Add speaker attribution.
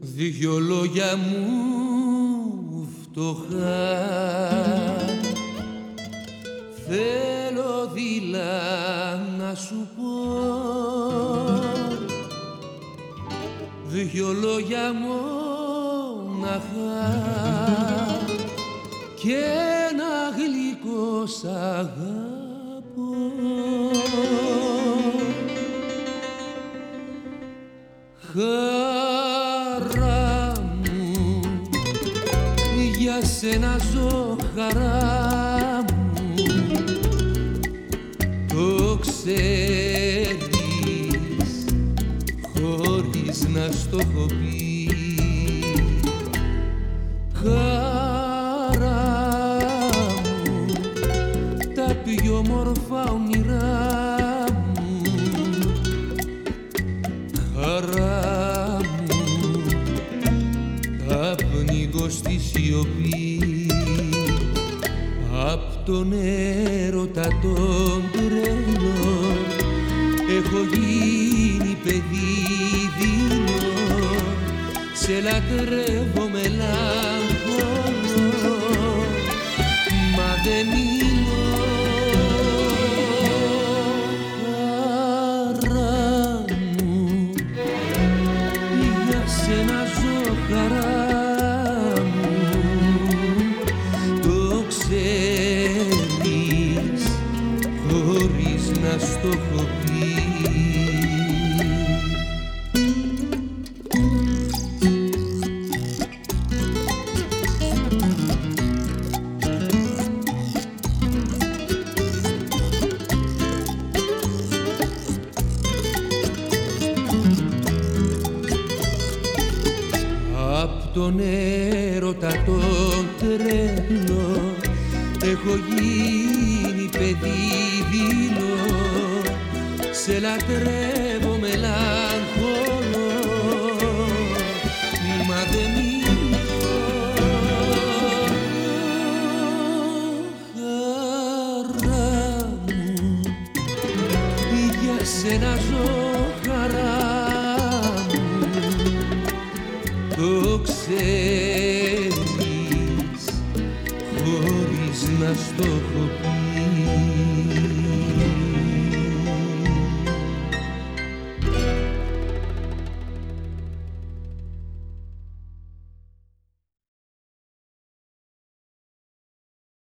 Speaker 1: Δυο λόγια μου φτωχά θέλω δειλά να σου πω, δυο λόγια μοναχά και ένα γλυκό σ' αγαπώ. Χαρά μου, για σένα ζω χαρά μου, το ξέρεις χωρίς να στο έχω πει. Χαρά μου, τα πιο μορφά όνειρά μου, χαρά μου, τα πνίγω στη σιωπή. Απ' τον έρωτα τον τρελό έχω γίνει παιδί δειλό, σε λατρεύω μελαγχολώ, μα δεν μείνω. Χαρά μου, για σένα ζω χαρά μου, το ξέρεις χωρίς να στο έχω πει. Απ' τον έρωτα τον τρελό έχω γίνει παιδί δειλό, σε λατρεύω μελαγχολώ, μα δεν μείνω. Χαρά μου, για σένα ζω χαρά μου, το ξέρεις χωρίς να στο έχω πει.